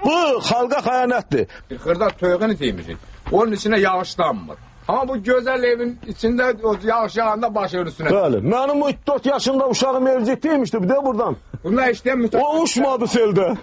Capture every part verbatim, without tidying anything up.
Bu xalqa xəyanətdir. Bir xırda toyğun itiymişik. Onun içine yağışlanmır. Ama bu güzel evin içinde o yağış yağında başının üstüne. Bəli. Mənim üç dörd yaşında uşağım evcikdiymişdi bir de buradan. Bunlar işte mütəxəssis. O uçmadı seldə.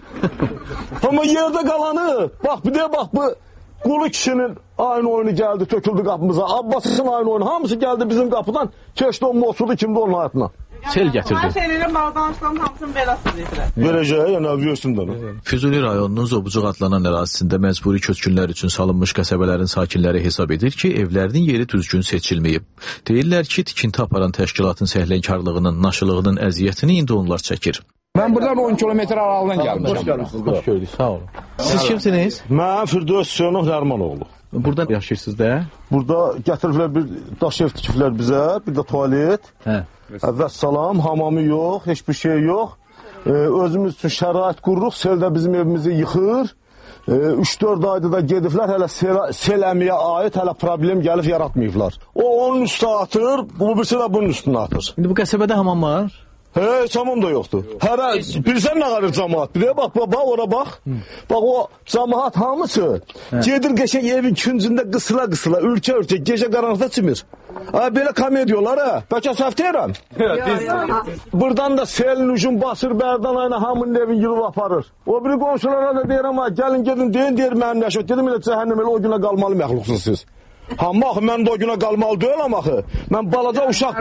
Ama yerde kalanı, bak bir de bak bu Qulu kişinin aynı oyunu geldi, töküldü qapımıza. Abbasın aynı oyunu. Hamısı geldi bizim qapıdan. Keçdi o mosudu kimdi onun hayatına. Sel gətirdi. Mən seninlə bağdanışdan hamısını beləsiz edirəm. Verəcək, yəni aviyosundan. Füzuli rayonunun Zobucuq adlanan ərazisində məcburi köçkünlər üçün salınmış qəsəbələrin sakinləri hesab edir ki, evlərinin yeri düzgün seçilməyib. Deyirlər ki, tikinti aparan təşkilatın səhlənkarlığının, naşılığının əziyyətini indi onlar çəkir. Ben buradan on kilometre aralığından gelmişim. Hoş geldiniz. Hoş gördük. Sağ olun. Siz kimsiniz? Mən Firdevs Hüseynov Nərmanoğlu. Burada yaşayırsınız da? Burada gətiriblər bir daş ev tikiblər bizə, bir də tualet. Hə. Vəssalam, hamamı yox, heç bir şey yox. Ee, özümüz üçün şərait qururuq, sel də bizim evimizi yıxır. üç dörd ee, ayda da gediblər, hələ sel, sel əmiyə aid hələ problem gəlib yaratmayıblar. O onun üstə atır, bu birisi də bunun üstünə atır. İndi bu qəsəbədə hamam var? He, hamam da yoxdur. Hərə, bilsən nə qarır cəmaat? Bir də bax, bax, bax, ora bax. Bax, o cəmaat hamısı gedir qəşək evin küncündə qısıla-qısıla, ülkə-ülkə, gecə qaranlıqda çimir. Ay, belə komediyalar, hə? Bəlkə səhv deyirəm. Buradan da selin ucun basır, bərdan ayına hamının evin yılıb aparır. O biri qonşulara da deyirəm, gəlin, gedin, deyin, deyir mənim nəşət. Dedim, elə cəhənnəm, elə o günə qalmalı məxluqsunuz siz. Amma axı, mən də o günə qalmalı deyiləm axı. Mən balaca uşaq...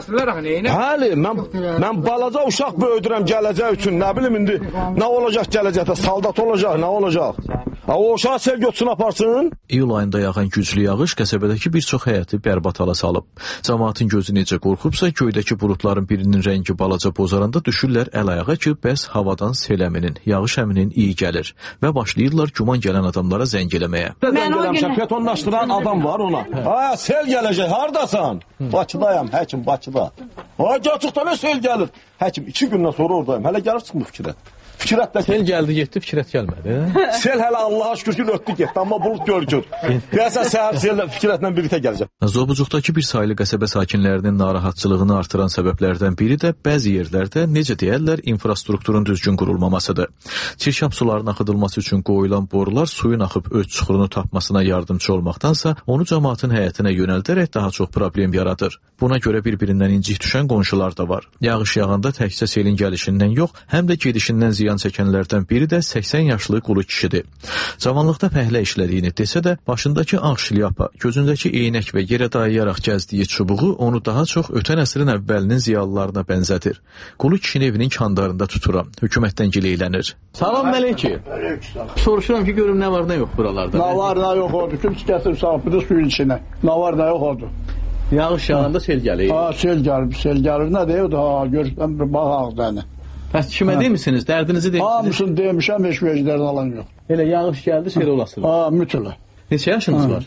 Həli, mən, mən balaca uşaq böyüdürəm gələcək üçün. Nə bilim indi, nə olacaq gələcəkdə? Saldat olacaq, nə olacaq? Ha, o uşaq sel götürsün aparsın. İyul ayında yağan güclü yağış qəsəbədəki bir çox həyəti bərbad hala salıb. Cəmaatın gözü necə qorxubsa, göydəki buludların birinin rəngi balaca bozaranda düşürlər əl-ayağa ki, bəs havadan sel əminin, yağış əminin iyi gəlir və başlayırlar güman gələn adamlara zəng eləməyə. Zəng eləmişəm, betonlaşdıran adam var ona. Ha, sel gələcək, haradasan? Bakıdayam, həkim, Bakıda. Ha, gerçəkdən nə sel gəlir? Həkim, iki gündən sonra oradayım, hələ gəlib çıxmır fikrət. Fikrət də sel gəldi, getdi, fikrət gəlmədi. Sel hələ Allaha şükür ki, ötdü getdi, amma bulut görgür. Deyəsən səhər sel fikrətlə birlikdə gələcək. Zobucuqdakı bir saylı qəsəbə sakinlərinin narahatçılığını artıran səbəblərdən biri də bəzi yerlərdə, necə deyərlər, infrastrukturun düzgün qurulmamasıdır. Çirkab suların axıdılması üçün qoyulan borular suyun axıb öz çuxurunu tapmasına yardımcı olmaqdansa, onu cəmaatın həyətinə yönəldərək daha çox problem yaradır. Buna görə bir-birindən incik düşən qonşular da var. Yağış yağanda təkcə selin gəlişindən yox, həm də gedişindən ziyan çəkənlərdən biri də səksən yaşlı qulu kişidir. Cavanlıqda fəhlə işlədiyini desə də, başındakı ağ şlyapa, gözündəki eynək və yerə dayayaraq gəzdiyi çubuğu onu daha çox ötən əsrin əvvəlinin ziyalılarına bənzədir. Qulu kişinin evinin kandarında tuturam, hökumətdən gileylənir. Salam Məliki. Soruşuram ki, görüm nə var, nə yox buralarda. Nə var, nə yox oldu. Kim gətirib salıb bir də suyun içinə. Nə var, nə yox oldu. Yağış yağanda sel gəlir. Ha, sel gəlir, sel gəlir. Nə deyir? Ha, görürsən bir bax ağzını. Bəs kimə demişsiniz? Dərdinizi demişsiniz? Hamısını demişəm, heç veclərdən alan yox. Elə yağış gəldi, sel olasınız. Ha, mütləq. Neçə yaşınız var?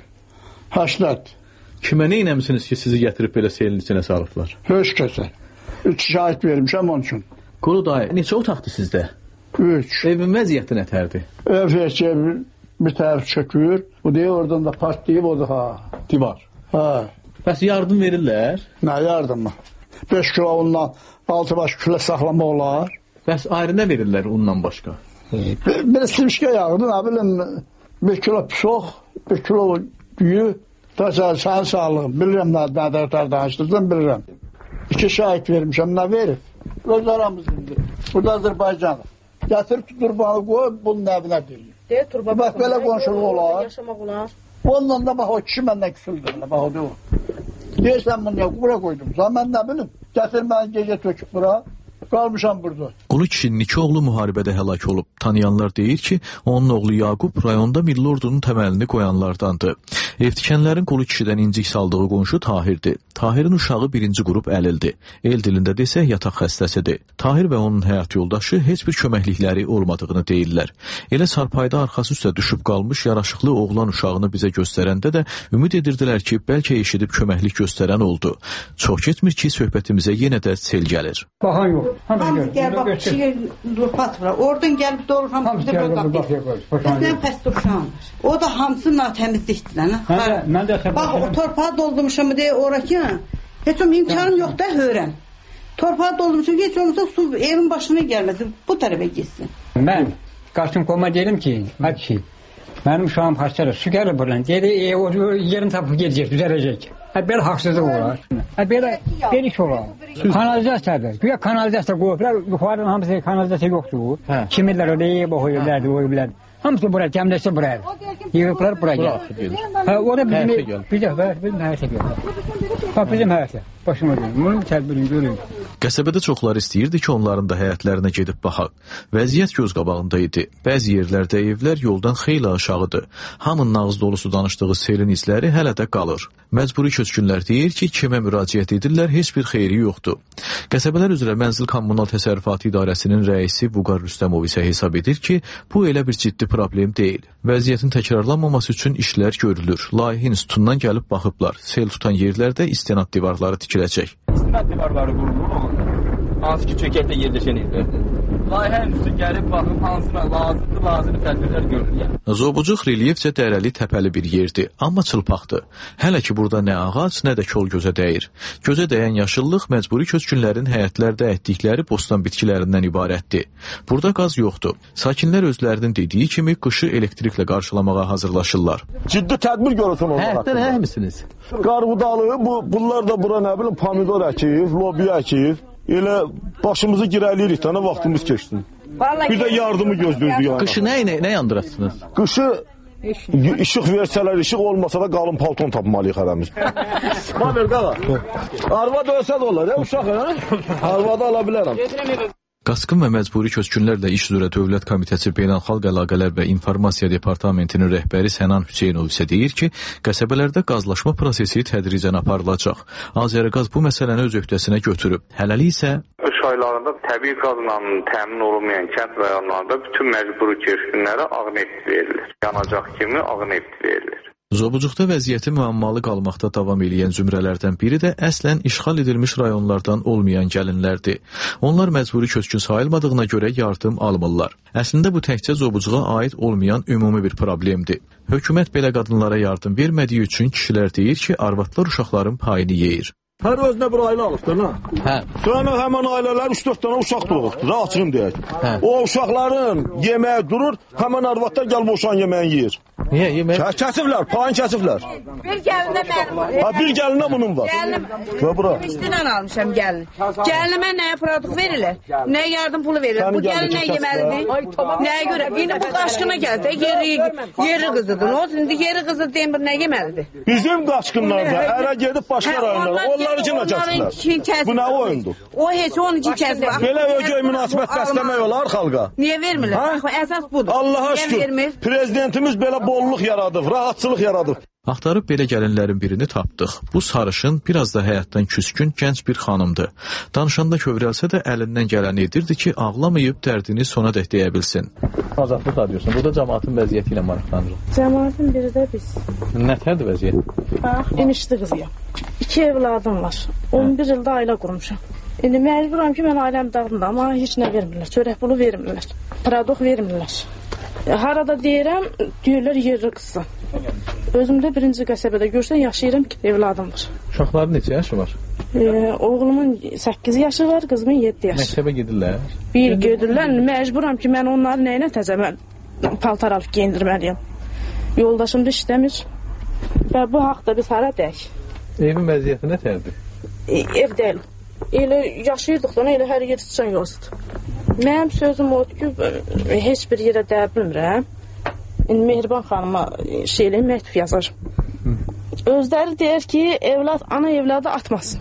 Həştət. Kimə nə eləmişsiniz ki, sizi gətirib belə selin içinə salıblar? Heç kəsə. Üç şahid vermişəm onun üçün. Qulu dayı, neçə otaqdır sizdə? Üç. Evin vəziyyəti nətərdir? Ev heç bir, bir tərəf çökür. Bu deyə oradan da partlayıb odur ha. Divar. Ha. Bəs yardım verirlər? Nə yardımı? beş kilo ondan altı baş külə saxlama olar. Bəs ayrı nə verirlər ondan başqa? Bir, bir simşkə yağdı, nə bilim, bir kilo psox, bir kilo düyü, təsəl, sən sağlığım, bilirəm nə dərtər danışdırdım, bilirəm. İki şahid vermişəm, nə verib? Öz aramızdır. Burada Azərbaycanı. Gətirib ki, turbanı qoy, bunun nəvinə deyil. Deyir, turba bax, belə qonşuluq olar. Yaşamaq olar. Ondan da bax, o kişi məndən küsüldür, bax, o deyil. Deyirsən bunu ya, bura qoydum. Sən mən nə bilim, gətir mən gecə töküb bura. Qalmışam burada. Qulu kişinin iki oğlu müharibədə həlak olub. Tanıyanlar deyir ki, onun oğlu Yaqub rayonda milli ordunun təməlini qoyanlardandır. Evtikənlərin Qulu kişidən incik saldığı qonşu Tahirdir. Tahirin uşağı birinci qrup əlildir. El dilində desək yataq xəstəsidir. Tahir və onun həyat yoldaşı heç bir köməklikləri olmadığını deyirlər. Elə sarpayda arxası üstə düşüb qalmış yaraşıqlı oğlan uşağını bizə göstərəndə də ümid edirdilər ki, bəlkə eşidib köməklik göstərən oldu. Çox getmir ki, söhbətimizə yenə də sel gəlir. Baxan yox. Hamısı gəl, bax, kişiyə durpat var. Oradan gəlib doğru hamısı da burada qapır. Mən pəs duruşam. O da hamısı natəmizlikdir. Bax, o torpağı doldurmuşam deyə oraki, heç o imkanım yox da hörəm. Torpağı doldurmuşam, heç olmasa su evin başına gəlməsin, bu tərəfə gitsin. Mən Qaçın qoma dedim ki, hadi ki, mənim uşağım xəstədir, su gəlir buradan. Dedi, e, o yerini tapıb gedəcək, düzələcək. Hə, belə haqsızlıq olar. Hə, belə, belə iş olar. Kanalizasiyadır. Güya kanalizasiya qoyublar, yuxarıdan hamısı kanalizasiya yoxdur. Kimirlər orada yeyib, o qoyublardı, o qoyublardı. Hamısı buraya, cəmləşsə buraya. Yığıblar buraya gəlir. Hə, o da bizim, bizim, bizim həyətə gəlir. Bax, bizim həyətə. Başıma deyim, bunun tədbirini görün. Qəsəbədə çoxları istəyirdi ki, onların da həyətlərinə gedib baxaq. Vəziyyət göz qabağında idi. Bəzi yerlərdə evlər yoldan xeyli aşağıdır. Hamının ağız dolusu danışdığı selin izləri hələ də qalır. Məcburi köçkünlər deyir ki, kimə müraciət edirlər, heç bir xeyri yoxdur. Qəsəbələr üzrə Mənzil Kommunal Təsərrüfatı İdarəsinin rəisi Vüqar Rüstəmov isə hesab edir ki, bu elə bir ciddi problem deyil. Vəziyyətin təkrarlanmaması üçün işlər görülür. Layihə institutundan gəlib baxıblar. Sel tutan yerlərdə istinad divarları tikiləcək. İstinad divarları qurulur, hansı ki, çökəkdə yerləşən yerlərdir. Layihə enstitüsü gəlib baxıb hansına lazımdır, lazımlı tədbirlər görülür. Zobucuq relyefcə dərəli təpəli bir yerdir, amma çılpaqdır. Hələ ki, burada nə ağac, nə də kol gözə dəyir. Gözə dəyən yaşıllıq məcburi köçkünlərin həyətlərdə ətdikləri bostan bitkilərindən ibarətdir. Burada qaz yoxdur. Sakinlər özlərinin dediyi kimi qışı elektriklə qarşılamağa hazırlaşırlar. Ciddi tədbir görürsün onlar. Həyətdə nə həmisiniz? Qarğıdalı, bu, bunlar da bura nə bilim pomidor əkir, lobiya əkir. Elə başımızı girəliyirik də, nə vaxtımız keçsin. Bir də yardımı gözlürdük yəni. Qışı nə, nə, nə yandırarsınız? Qışı işıq versələr, işıq olmasa da qalın palton tapmalıyıq hərəmiz. Babel qala. Arvad ölsə də olar, ya uşaq, hə? Arvadı ala bilərəm. Qaçqın və məcburi köçkünlərlə iş üzrə Dövlət Komitəsi Beynəlxalq Əlaqələr və İnformasiya Departamentinin rəhbəri Sənan Hüseynov isə deyir ki, qəsəbələrdə qazlaşma prosesi tədricən aparılacaq. Azərqaz bu məsələni öz öhdəsinə götürüb. Hələlik isə qış aylarında təbii qazla təmin olunmayan kənd rayonlarında bütün məcburi köçkünlərə ağ neft verilir. Yanacaq kimi ağ neft verilir. Zobucuqda vəziyyəti müəmmalı qalmaqda davam edən zümrələrdən biri də əslən işğal edilmiş rayonlardan olmayan gəlinlərdir. Onlar məcburi köçkün sayılmadığına görə yardım almırlar. Əslində bu təkcə Zobucuğa aid olmayan ümumi bir problemdir. Hökumət belə qadınlara yardım vermədiyi üçün kişilər deyir ki, arvadlar uşaqların payını yeyir. Hər özünə bir ailə alıbdır, nə? Hə. Sonra həmən ailələr üç dörd dənə uşaq doğubdur, da açığım deyək. Hə. O uşaqların yeməyi durur, həmən arvadlar gəlib o uşağın yeməyin yeyir. Niyə yemək? Kəsiblər, payın kəsiblər. Bir gəlinə mənim var. Ha, bir gəlinə bunun var. Gəlinim. Və bura. İstindən almışam gəlin. Gəlinimə nəyə produkt verirlər? Nə yardım pulu verirlər? Bu gəlin nə yeməlidir? Nəyə görə? İndi bu qaçqına gəldi, yeri, yeri qızıdır. O indi yeri qızı demir, nə yeməlidir? Bizim qaçqınlarda ərə gedib başqa rayonlara, onları kimə kəsiblər? Bu nə oyundur? O heç onun için kəsiblər. Belə ögey münasibət bəsləmək olar xalqa. Niyə vermirlər? Əsas budur. Allaha şükür, prezidentimiz belə bolluq yaradıb, rahatçılıq yaradıb. Axtarıb belə gəlinlərin birini tapdıq. Bu sarışın, biraz da həyatdan küskün gənc bir xanımdır. Danışanda kövrəlsə də əlindən gələni edirdi ki, ağlamayıb dərdini sona dək deyə bilsin. Azadlıq adıyorsun. Burada cəmaatın vəziyyəti ilə maraqlanırıq. Cəmaatın biri də biz. Nətərdir vəziyyət? Bax, enişli qızıyam. İki evladım var. on bir ildə ailə qurmuşam. İndi məcburam ki, mən ailəm dağılında, amma heç nə vermirlər. Çörək pulu vermirlər. Produkt vermirlər. Harada deyirəm, deyirlər yerli qızsan. Özümdə birinci qəsəbədə görsən, yaşayıram ki, evladım var. Uşaqların neçə yaşı var? Ee, oğlumun səkkiz yaşı var, qızımın yeddi yaşı. Məktəbə gedirlər? Bir gedirlər, məcburam ki, mən onları nəyinə təzəmən paltar alıb geyindirməliyim. Yoldaşım da işləmir və bu haqda biz hara deyək? Evin vəziyyəti nətərdir? E, ev deyil. Elə yaşayırdıq da, elə hər yer sıçan yolsudur. Mənim sözüm odur ki, heç bir yerə dəyə bilmirəm. İndi Mehriban xanıma şeylə məktub yazar. Özləri deyir ki, evlad, ana evladı atmasın.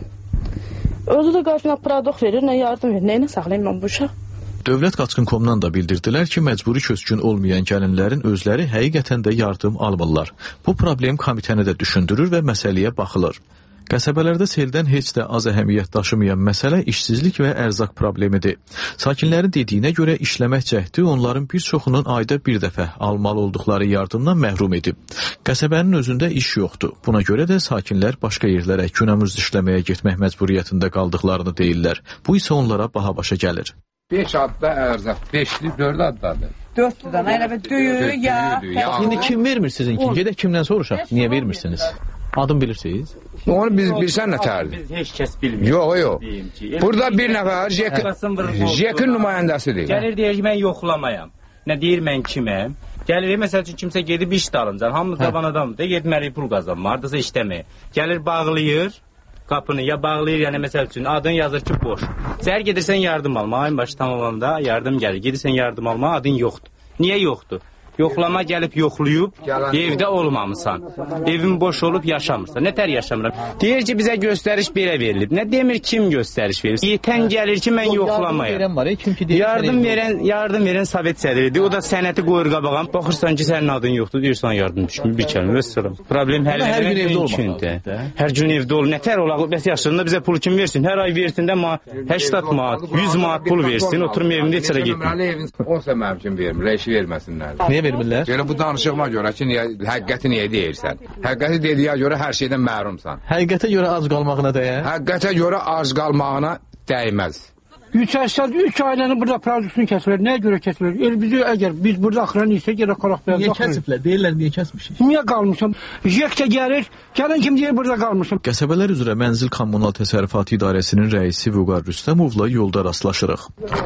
Özü də qarşına produkt verir, nə yardım verir, nəyinə saxlayayım mən bu uşaq? Dövlət Qaçqın.comdan da bildirdilər ki, məcburi köçkün olmayan gəlinlərin özləri həqiqətən də yardım almırlar. Bu problem komitəni də düşündürür və məsələyə baxılır. Qəsəbələrdə seldən heç də az əhəmiyyət daşımayan məsələ işsizlik və ərzaq problemidir. Sakinlərin dediyinə görə işləmək cəhdi onların bir çoxunun ayda bir dəfə almalı olduqları yardımdan məhrum edib. Qəsəbənin özündə iş yoxdur. Buna görə də sakinlər başqa yerlərə günəmüz işləməyə getmək məcburiyyətində qaldıqlarını deyirlər. Bu isə onlara baha başa gəlir. beş adda ərzaq, beşli dörd addadır. dörddür, elə bir düyü, ya. İndi kim vermir sizinki? Gedək kimdən soruşaq? Niyə vermirsiniz? Adım bilirsiniz? Onu biz bilsən nətərdir? Heç kəs bilmir. Yox, yox. Burada bir nəfər Jekin nümayəndəsidir. Gəlir deyir ki, mən yoxlamayam. nə deyir mən kiməm. Gəlir, məsəl üçün kimsə gedib iş dalınca, hamı zaban adamdır, getməli pul qazanma, hardasa işləmə. Gəlir, bağlayır qapını, ya bağlayır, yəni məsəl üçün adın yazır ki, boş. Səhər gedirsən yardım alma, ayın başı tamamında yardım gəlir, gedirsən yardım alma, adın yoxdur. Niyə yoxdur? Yoxlama gəlib yoxlayıb, evdə olmamısan. Evin boş olub yaşamırsan. Nətər yaşamıram? Deyir ki, bizə göstəriş belə verilib. Nə demir, kim göstəriş verir? Yetən gəlir ki, mən yoxlamayam. Yardım verən, yardım verən Sovet sədridir. O da sənəti qoyur qabağam. Baxırsan ki, sənin adın yoxdur, deyirsən yardım düşmür, bir kəlmə, vəssalam. Problem həll eləmək mümkündür. Hər gün evdə ol. Nətər olaq, bəs yaşlarında bizə pul kim versin? Hər ay versin də səksən manat, yüz manat pul versin, oturum evində içərə getmir. Olsa mənim üçün vermir, eşi verməsinlər. Vermirlər. Elə bu danışığıma görə ki, niyə, həqiqəti niyə deyirsən? Həqiqəti dediyə görə hər şeydən məhrumsan. Həqiqətə görə ac qalmağına dəyər? Həqiqətə görə ac qalmağına dəyməz. üç əsas üç ailəni burada produksiyon kəsilir. Nəyə görə kəsilir? El bizi əgər biz burada axıran isə gələ qalaq bəyaz. Niyə kəsiblər? Deyirlər niyə kəsmişik? Niyə qalmışam? Yeksə gəlir, gələn kim deyir burada qalmışam. Qəsəbələr üzrə Mənzil Kommunal Təsərrüfatı İdarəsinin rəisi Vüqar Rüstəmovla yolda rastlaşırıq.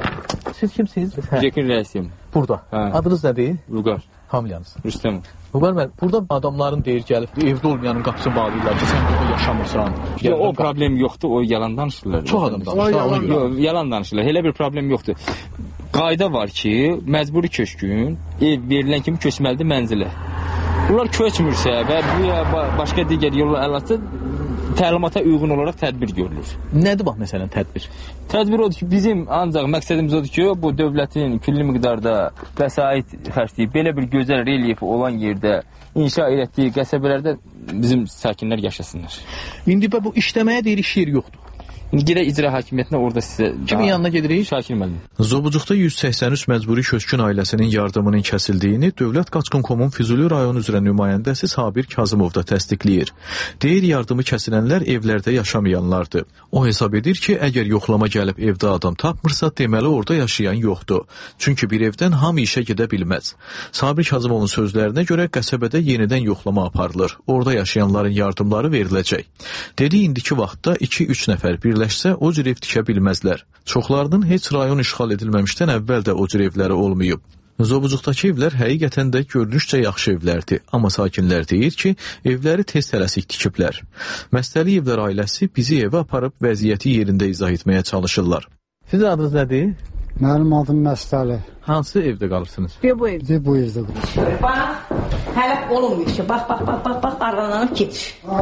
Siz kimsiniz? Cekin rəisiyim. Burada. Adınız nədir? Vüqar. Familiyanız? Rüstəmov. Vüqar müəllim, burada adamların deyir gəlib, evdə olmayanın qapısını bağlayırlar ki, sən burada yaşamırsan. Yox, o problem yoxdur, o yalan danışırlar. Çox adam danışırlar. Yox, yalan danışırlar. Elə bir problem yoxdur. Qayda var ki, məcburi köçkün ev verilən kimi köçməlidir mənzilə. Bunlar köçmürsə və bu ya başqa digər yollar əlaqəsi təlimata uyğun olaraq tədbir görülür. Nədir bax məsələn tədbir? Tədbir odur ki, bizim ancaq məqsədimiz odur ki, bu dövlətin külli miqdarda vəsait xərcləyib belə bir gözəl relyefi olan yerdə inşa etdiyi qəsəbələrdə bizim sakinlər yaşasınlar. İndi bu işləməyə deyir iş yeri yoxdur. Gedək icra hakimiyyətinə, orada sizə... Kimin yanına gedirik? Şakir müəllim. Zobucuqda yüz səksən üç məcburi köçkün ailəsinin yardımının kəsildiyini Dövlət Qaçqın Komun Füzuli rayonu üzrə nümayəndəsi Sabir Kazımov da təsdiqləyir. Deyir, yardımı kəsilənlər evlərdə yaşamayanlardır. O hesab edir ki, əgər yoxlama gəlib evdə adam tapmırsa, deməli orada yaşayan yoxdur. Çünki bir evdən hamı işə gedə bilməz. Sabir Kazımovun sözlərinə görə qəsəbədə yenidən yoxlama aparılır. Orada yaşayanların yardımları veriləcək. Dedi, indiki vaxtda iki üç nəfər bir birləşsə o cür ev tikə bilməzlər. Çoxlarının heç rayon işğal edilməmişdən əvvəl də o cür evləri olmayıb. Zobucuqdakı evlər həqiqətən də görünüşcə yaxşı evlərdir. Amma sakinlər deyir ki, evləri tez tələsik tikiblər. Məstəliyevlər ailəsi bizi evə aparıb vəziyyəti yerində izah etməyə çalışırlar. Sizin adınız nədir? Mənim adım Məstəli. Hansı evdə qalırsınız? Bir bu evdə. Bir bu evdə qalırsınız. Bax, hələ olmuyor ki. Bax, bax, bax, bax, bax, aralanıb gedir.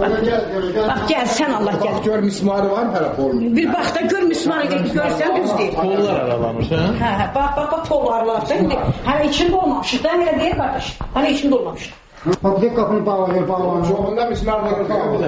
Bax, gəlsən Allah gəl. Gör mismarı var hələ olmuyor. Bir bax da gör mismarı görsən düz deyil. Pollar aralanmış, hə? Hə, hə, bax, bax, bax, pollar aralanmış. İndi hələ içində olmamışıq da, hələ deyir qardaş. Hələ içində olmamışıq. Bax, bir qapını bağlayır, bağlanır. Çoğunda mismar var.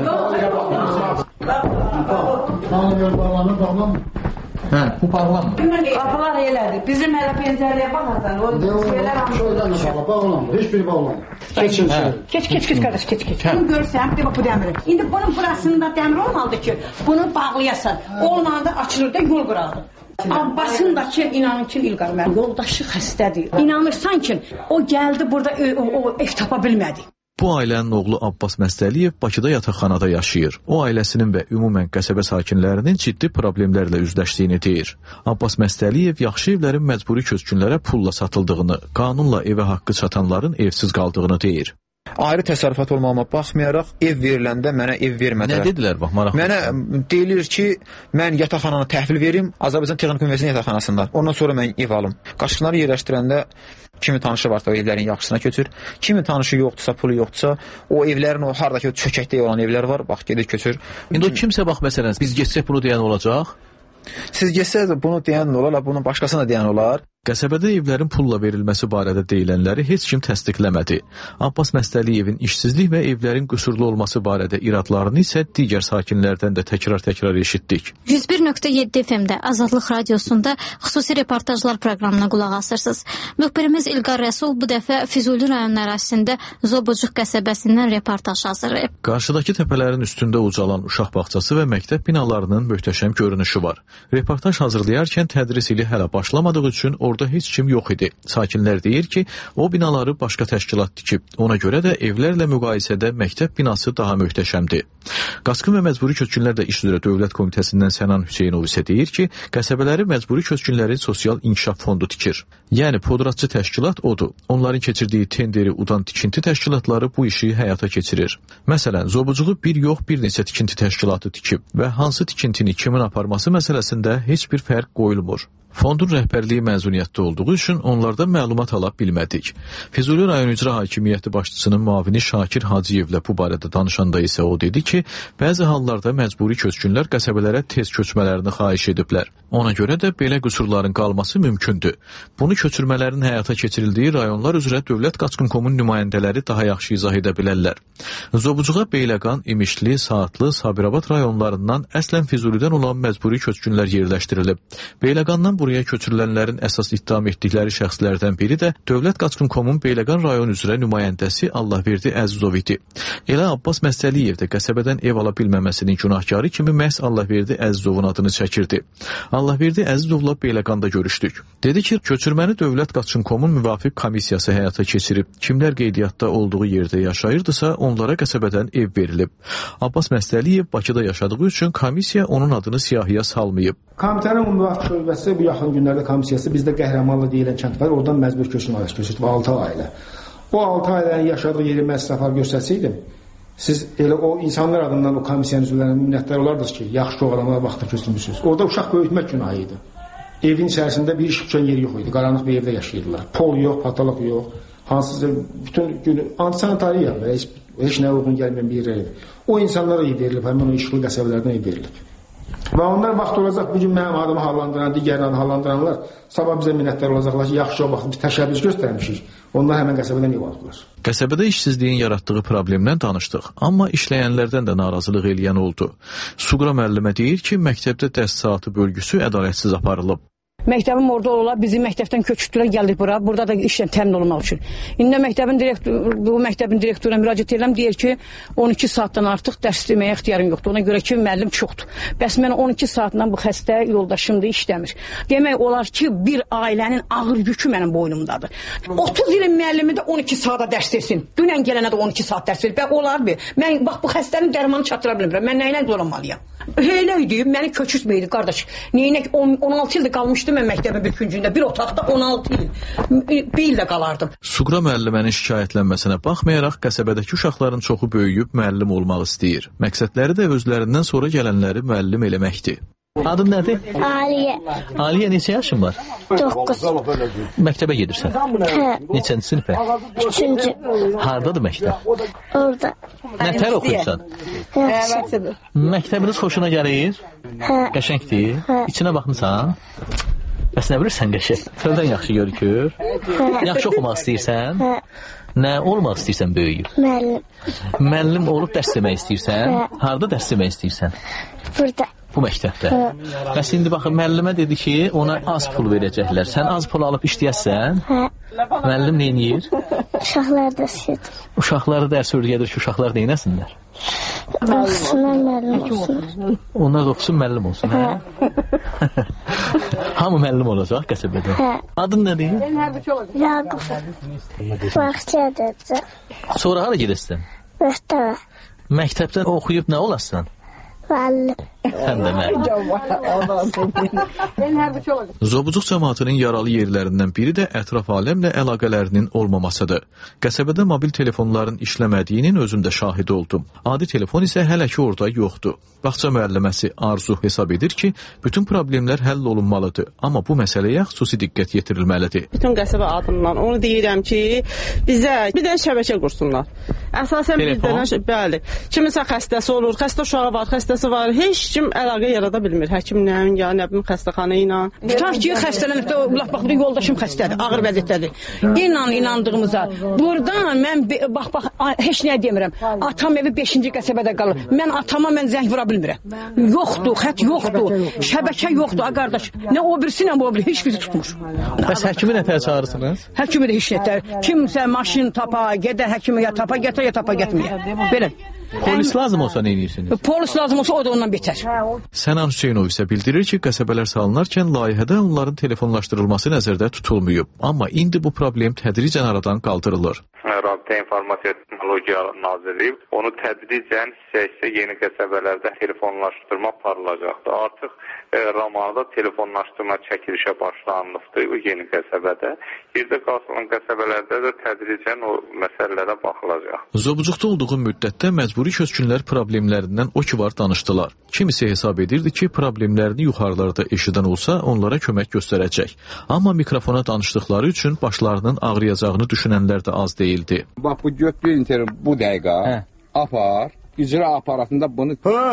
Bağlanır, bağlanır, bağlanır. Hə, bu bağlanmır. Qapılar elədir. Bizim hələ pəncərəyə baxarsan, o şeylər hamısı bağlanmır. Heç biri bağlanmır. Keçin. Keç, keç, keç qardaş, keç, keç. Bunu görsən, bir bax bu dəmiri. İndi bunun burasında dəmir olmalıdır ki, bunu bağlayasan. Olmalıdır, açılır da yol qırağıdır. Abbasındakı inanın ki, İlqar mənim yoldaşı xəstədir. İnanırsan ki, o gəldi burada o, o ev tapa bilmədi. Bu ailənin oğlu Abbas Məstəliyev Bakıda yataqxanada yaşayır. O ailəsinin və ümumən qəsəbə sakinlərinin ciddi problemlərlə üzləşdiyini deyir. Abbas Məstəliyev yaxşı evlərin məcburi köçkünlərə pulla satıldığını, qanunla evə haqqı çatanların evsiz qaldığını deyir. Ayrı təsərrüfat olmağıma baxmayaraq ev veriləndə mənə ev vermədilər. Nə dedilər bax maraqlı? Mənə deyilir ki, mən yataqxananı təhvil verim, Azərbaycan Texnik Universitetinin yataqxanasında. Ondan sonra mən ev alım. Qaçqınları yerləşdirəndə kimi tanışı varsa o evlərin yaxşısına köçür. Kimi tanışı yoxdursa, pulu yoxdursa, o evlərin o hardakı o çökəkdə olan evlər var, bax gedir köçür. İndi o kimsə bax məsələn, biz geçsək bunu deyən olacaq? Siz geçsəz bunu deyən olar, bunu başqasına deyən olar. Qəsəbədə evlərin pulla verilməsi barədə deyilənləri heç kim təsdiqləmədi. Abbas Məstəliyevin işsizlik və evlərin qüsurlu olması barədə iradlarını isə digər sakinlərdən də təkrar-təkrar eşitdik. yüz bir nöqtə yeddi F M-də Azadlıq Radiosunda xüsusi reportajlar proqramına qulaq asırsınız. Müxbirimiz İlqar Rəsul bu dəfə Füzuli rayonu ərazisində Zobucuq qəsəbəsindən reportaj hazırlayıb. Qarşıdakı təpələrin üstündə ucalan uşaq bağçası və məktəb binalarının möhtəşəm görünüşü var. Reportaj hazırlayarkən tədris ili hələ başlamadığı üçün orada orada heç kim yox idi. Sakinlər deyir ki, o binaları başqa təşkilat tikib. Ona görə də evlərlə müqayisədə məktəb binası daha möhtəşəmdir. Qaçqın və Məcburi Köçkünlər də İş üzrə Dövlət Komitəsindən Sənan Hüseynov isə deyir ki, qəsəbələri məcburi köçkünlərin sosial inkişaf fondu tikir. Yəni podratçı təşkilat odur. Onların keçirdiyi tenderi udan tikinti təşkilatları bu işi həyata keçirir. Məsələn, Zobucuğu bir yox bir neçə tikinti təşkilatı tikib və hansı tikintini kimin aparması məsələsində heç bir fərq qoyulmur. Fondun rəhbərliyi məzuniyyətdə olduğu üçün onlardan məlumat ala bilmədik. Füzuli rayon icra hakimiyyəti başçısının müavini Şakir Hacıyevlə bu barədə danışanda isə o dedi ki, bəzi hallarda məcburi köçkünlər qəsəbələrə tez köçmələrini xahiş ediblər. Ona görə də belə qüsurların qalması mümkündür. Bunu köçürmələrin həyata keçirildiyi rayonlar üzrə Dövlət Qaçqın Komun nümayəndələri daha yaxşı izah edə bilərlər. Zobucuğa Beyləqan, İmişli, Saatlı, Sabirabad rayonlarından əslən Füzulidən olan məcburi köçkünlər yerləşdirilib. Beyləqandan buraya köçürülənlərin əsas ittiham etdikləri şəxslərdən biri də Dövlət Qaçqın Komun Beyləqan rayon üzrə nümayəndəsi Allahverdi Əzizov idi. Elə Abbas Məstəliyev də qəsəbədən ev ala bilməməsinin günahkarı kimi məhz Allahverdi Əzizovun adını çəkirdi. Allahverdi Əzizovla Beyləqanda görüşdük. Dedi ki, köçürməni Dövlət Qaçqın Komun müvafiq komissiyası həyata keçirib. Kimlər qeydiyyatda olduğu yerdə yaşayırdısa, onlara qəsəbədən ev verilib. Abbas Məstəliyev Bakıda yaşadığı üçün komissiya onun adını siyahıya salmayıb. Komitənin müvafiq şöbəsi bu yaxın günlərdə komissiyası bizdə Qəhrəmanlı deyilən kənd var, oradan məcbur köçkün ailəsi köçürdü, altı ailə. O altı ailənin yaşadığı yeri mən səfər göstərsəydim, siz elə o insanlar adından o komissiyanın üzvlərinə minnətdar olardınız ki, yaxşı o adamlara vaxtda köçürmüsünüz. Orada uşaq böyütmək günahı idi. Evin içərisində bir iş tutuşan yeri yox idi, qaranlıq bir evdə yaşayırdılar. Pol yox, patolog yox, hansısa bütün gün antisanitariya və heç, heç nə uyğun gəlməyən bir yerə idi. O insanlara ev verilib, həmin o işıqlı qəsəbələrdən ev verilib. Və onlar vaxt olacaq, bugün mənim adımı hallandıran, digər adımı hallandıranlar sabah bizə minnətdar olacaqlar ki, yaxşı o vaxt biz təşəbbüs göstərmişik. Onlar həmən qəsəbədən ev aldılar. Qəsəbədə işsizliyin yaratdığı problemdən danışdıq, amma işləyənlərdən də narazılıq eləyən oldu. Suqra müəllimə deyir ki, məktəbdə dərs saatı bölgüsü ədalətsiz aparılıb. Məktəbim orada olar, bizi məktəbdən köçürdülər, gəldik bura. Burada da işlə təmin olunmaq üçün. İndi məktəbin direktor, bu məktəbin direktoruna müraciət edirəm, deyir ki, on iki saatdan artıq dərs deməyə ixtiyarım yoxdur. Ona görə ki, müəllim çoxdur. Bəs mən on iki saatdan bu xəstə yoldaşımdır, işləmir. Demək olar ki, bir ailənin ağır yükü mənim boynumdadır. otuz ilin müəllimi də on iki saata dərs versin. Dünən gələnə də on iki saat dərs verir. Bə olar mı? Mən bax bu xəstənin dərmanı çatdıra bilmirəm. Mən nə ilə dolanmalıyam? Elə idi, məni köçürtməydi qardaş. Neyinə on altı ildə qalmışdım mən məktəbin bir küncündə, bir otaqda on altı il, bir ildə qalardım. Suqra müəllimənin şikayətlənməsinə baxmayaraq, qəsəbədəki uşaqların çoxu böyüyüb müəllim olmaq istəyir. Məqsədləri də özlərindən sonra gələnləri müəllim eləməkdir. Adın nədir? Aliyə. Aliyə, neçə yaşın var? Doqquz. Məktəbə gedirsən? Hə. Neçənci sinifə? Üçüncü. Hardadır məktəb? Orada. Nətər oxuyursan? Yaxşı. Məktəbiniz xoşuna gəlir? Hə. Qəşəngdir? Hə. İçinə baxmısan? Bəs nə bilirsən qəşəng? Sözdən yaxşı görükür? Hə. Yaxşı oxumaq istəyirsən? Hə. Nə olmaq istəyirsən böyüyüb? Müəllim. Müəllim olub dərs demək istəyirsən? Hə. Harda dərs demək istəyirsən? Burada. Bu məktəbdə. Hə. Bəs indi baxın, müəllimə dedi ki, ona az pul verəcəklər. Sən az pul alıb işləyəsən? Hə. Müəllim nə edir? Uşaqlar da sürdür. Uşaqları dərs öyrədir ki, uşaqlar nə etsinlər? Oxusunlar, müəllim olsunlar. Onlar da oxusun, müəllim olsun, hə? Hamı müəllim olacaq qəsəbədə. Hə. Adın nədir? Yaqub. Bağçada edəcəm. Sonra hara gedəsən? Məktəbə. Məktəbdən oxuyub nə olasan? Müəllim. Həm də müəllim. Zobucuq cəmaatının yaralı yerlərindən biri də ətraf aləmlə əlaqələrinin olmamasıdır. Qəsəbədə mobil telefonların işləmədiyinin özündə şahid oldum. Adi telefon isə hələ ki orada yoxdur. Bağça müəlliməsi Arzu hesab edir ki, bütün problemlər həll olunmalıdır, amma bu məsələyə xüsusi diqqət yetirilməlidir. Bütün qəsəbə adından onu deyirəm ki, bizə bir dənə şəbəkə qursunlar. Əsasən bir dənə, bəli, kiminsə xəstəsi olur, xəstə uşağı var, xəstəsi var, heç kim əlaqə yarada bilmir həkimlə, ya nə bilim xəstəxana ilə. Tutaq ki, xəstələnibdə, laf bax, yoldaşım xəstədir, ağır vəziyyətdədir. İnan inandığımıza. Buradan mən bax bax heç nə demirəm. Atam evi beşinci qəsəbədə qalır. Mən atama mən zəng vura bilmirəm. Yoxdur, xət yoxdur. Şəbəkə yoxdur, a qardaş. Nə o birisi, nə bu biri, heç biri tutmur. Bəs həkimi nətər çağırırsınız? Həkimi də heç nətər. Kimsə maşın tapa, gedə həkimi ya tapa, gətirə ya tapa getməyə. Belə. Polis lazım olsa nə edirsiniz? Polis lazım olsa o da ondan betər. Sənan Hüseynov isə bildirir ki, qəsəbələr salınarkən layihədə onların telefonlaşdırılması nəzərdə tutulmayıb. Amma indi bu problem tədricən aradan qaldırılır. Rabitə İnformasiya Texnologiya Nazirliyi onu tədricən hissə-hissə yeni qəsəbələrdə telefonlaşdırma aparılacaqdır. Artıq e, Ramada telefonlaşdırma çəkilişə başlanılıbdır bu yeni qəsəbədə. Yerdə qalan qəsəbələrdə də tədricən o məsələlərə baxılacaq. Zobucuqda olduğu müddətdə məcburi köçkünlər problemlərindən o ki var danışdılar. Kimisi hesab edirdi ki, problemlərini yuxarılarda eşidən olsa onlara kömək göstərəcək. Amma mikrofona danışdıqları üçün başlarının ağrıyacağını düşünənlər də az deyildi. Bax bu götür interim bu dəqiqə apar, icra aparatında bunu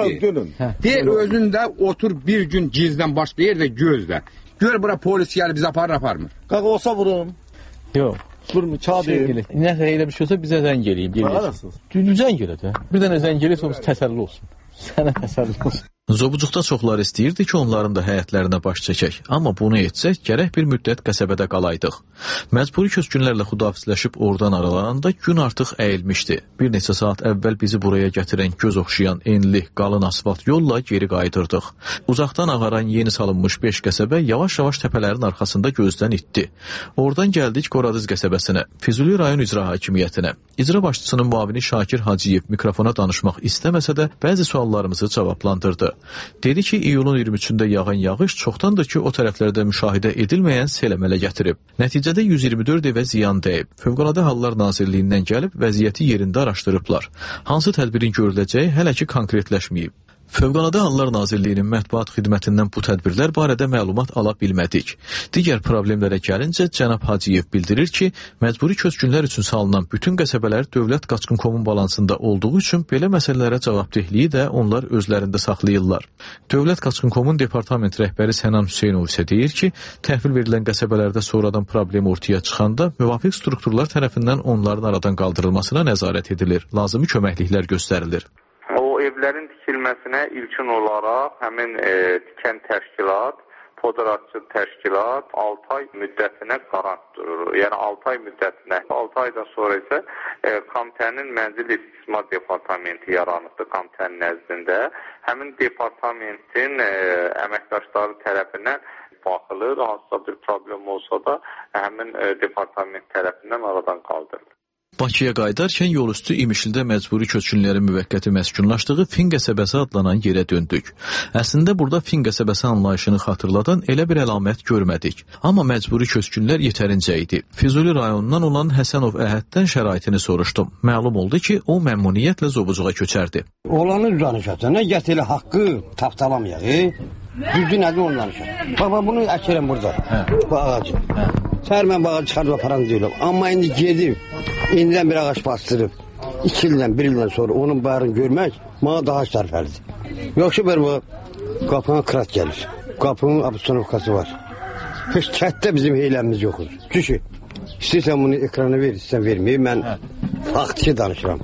deyir. Özündə otur bir gün gizdən başlayır və gözlə. Gör bura polis gəlib bizi aparır, aparmır. Qaqa olsa vurum. Yox. Vurmu, çadır. Nəsə elə bir şey olsa bizə zəng eləyib. Düzdür, zəng elə də. Bir dənə zəng eləyib, sonra təsəlli olsun. Sənə təsəlli olsun. Zobucuqda çoxlar istəyirdi ki, onların da həyətlərinə baş çəkək. Amma bunu etsək, gərək bir müddət qəsəbədə qalaydıq. Məcburi köçkünlərlə xudafizləşib oradan aralananda gün artıq əyilmişdi. Bir neçə saat əvvəl bizi buraya gətirən göz oxşayan enli, qalın asfalt yolla geri qayıdırdıq. Uzaqdan ağaran yeni salınmış beş qəsəbə yavaş-yavaş təpələrin arxasında gözdən itdi. Oradan gəldik Qoradız qəsəbəsinə, Füzuli rayon icra hakimiyyətinə. İcra başçısının müavini Şakir Hacıyev mikrofona danışmaq istəməsə də bəzi suallarımızı cavablandırdı. Dedi ki, iyulun iyirmi üçündə yağan yağış çoxdandır ki, o tərəflərdə müşahidə edilməyən sel əmələ gətirib. Nəticədə yüz iyirmi dörd evə ziyan dəyib. Fövqəladə Hallar Nazirliyindən gəlib vəziyyəti yerində araşdırıblar. Hansı tədbirin görüləcəyi hələ ki konkretləşməyib. Fövqəladə Hallar Nazirliyinin mətbuat xidmətindən bu tədbirlər barədə məlumat ala bilmədik. Digər problemlərə gəlincə, cənab Hacıyev bildirir ki, məcburi köçkünlər üçün salınan bütün qəsəbələr Dövlət Qaçqın.com-un balansında olduğu üçün belə məsələlərə cavabdehliyi də onlar özlərində saxlayırlar. Dövlət Qaçqın.com-un departament rəhbəri Sənan Hüseynov isə deyir ki, təhvil verilən qəsəbələrdə sonradan problem ortaya çıxanda müvafiq strukturlar tərəfindən onların aradan qaldırılmasına nəzarət edilir, lazımi köməkliklər göstərilir. Evlərin tikilməsinə ilkin olaraq həmin e, tikən təşkilat, podratçı təşkilat altı ay müddətinə qarant durur. Yəni altı ay müddətinə. altı aydan sonra isə e, komitənin mənzil istismar departamenti yaranıbdır komitənin nəzdində. Həmin departamentin e, əməkdaşları tərəfindən baxılır. Hansısa bir problem olsa da həmin e, departament tərəfindən aradan qaldırılır. Bakıya qayıdarkən yol üstü İmişlidə məcburi köçkünlərin müvəqqəti məskunlaşdığı Fin qəsəbəsi adlanan yerə döndük. Əslində burada Fin qəsəbəsi anlayışını xatırladan elə bir əlamət görmədik. Amma məcburi köçkünlər yetərincə idi. Füzuli rayonundan olan Həsənov Əhəddən şəraitini soruşdum. Məlum oldu ki, o məmnuniyyətlə Zobucuğa köçərdi. Olanı danışacaq. Nə gətirir haqqı tapdalamayaq. E? Düzdür nədir onu danışaq. Baba bunu əkirəm burada. Hə. Bu ağacı. Hə. Səhər mən bu ağacı çıxardıb aparan deyiləm. Amma indi gedib, indidən bir ağaç bastırıb, iki ildən, bir ildən sonra onun bağırını görmək mənə daha sərfəlidir. Yoxsa bir bu qapına krat gəlir. Qapının abstanovkası var. Heç kətdə bizim heyləmiz yoxdur. Çünki istəyirsən bunu ekrana ver, istəyirsən verməyib. Mən faktiki danışıram.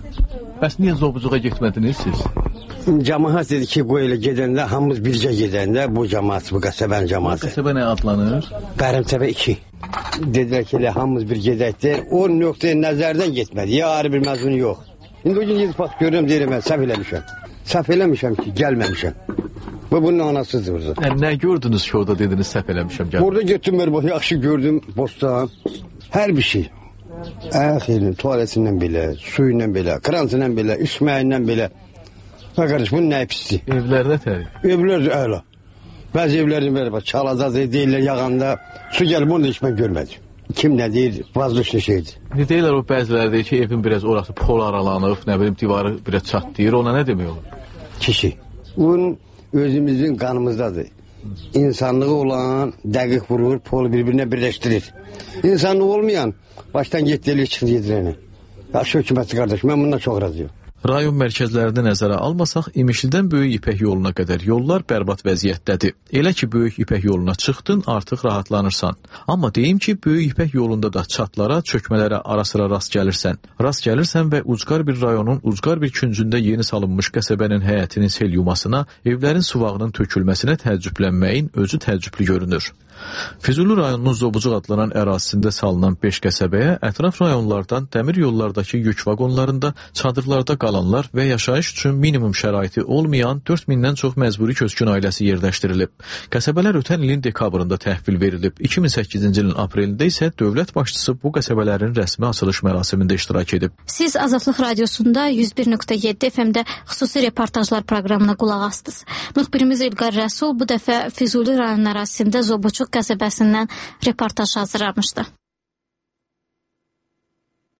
Bəs niyə Zobucuğa getmədiniz siz? Cəmaət dedi ki, bu elə gedəndə, hamımız bircə gedəndə bu cəmaət, bu qəsəbənin cəmaəti. Bu qəsəbə nə adlanır? Qərimtəpə iki. Dedilər ki, elə hamımız bir gedəkdir. O nöqtəyə nəzərdən getmədi. Ya ayrı bir məzunu yox. İndi o gün gedib bax, görürəm, deyirəm, mən səhv eləmişəm. Səhv eləmişəm ki, gəlməmişəm. Bu bunun anasıdır burada. Yəni, nə gördünüz ki, orada dediniz, səhv eləmişəm, gəlməmişəm? Orada getdim, mən yaxşı gördüm, bostan, hər bir şey. Əxilin, tualetindən belə, suyundan belə, kransından belə, içməyindən belə. Ha qardaş, bunun nə pisdir? Evlər nə tərik? Evlər də əla. Bəzi evlərini belə bax, çalacaq deyirlər yağanda, su gəlib, onu da heç mən görmədim. Kim nə deyir, vazgeçli şeydir. Ne deyirlər o bəziləri deyir ki, evin biraz orası pol aralanıb, nə bilim, divarı biraz çatlayır, ona nə demək olur? Kişi. Bunun özümüzün qanımızdadır. İnsanlığı olan dəqiq vurur, polu bir-birinə birləşdirir. İnsanlığı olmayan, başdan getdiyəli çıxır yedirəni. Yaxşı hökuməti qardaş, mən bundan çox razıyım. Rayon mərkəzlərini nəzərə almasaq, İmişlidən Böyük İpək yoluna qədər yollar bərbad vəziyyətdədir. Elə ki, Böyük İpək yoluna çıxdın, artıq rahatlanırsan. Amma deyim ki, Böyük İpək yolunda da çatlara, çökmələrə ara-sıra rast gəlirsən. Rast gəlirsən və ucqar bir rayonun ucqar bir küncündə yeni salınmış qəsəbənin həyətinin sel yumasına, evlərin suvağının tökülməsinə təəccüblənməyin özü təəccüblü görünür. Füzuli rayonunun Zobucuq adlanan ərazisində salınan beş qəsəbəyə ətraf rayonlardan dəmir yollardakı yük vaqonlarında, çadırlarda qalan qalanlar və yaşayış üçün minimum şəraiti olmayan dörd mindən çox məcburi köçkün ailəsi yerləşdirilib. Qəsəbələr ötən ilin dekabrında təhvil verilib. iki min səkkizinci ilin aprelində isə dövlət başçısı bu qəsəbələrin rəsmi açılış mərasimində iştirak edib. Siz Azadlıq Radiosunda yüz bir nöqtə yeddi F M-də xüsusi reportajlar proqramına qulaq astınız. Müxbirimiz İlqar Rəsul bu dəfə Füzuli rayon ərazisində Zoboçuq qəsəbəsindən reportaj hazırlamışdı.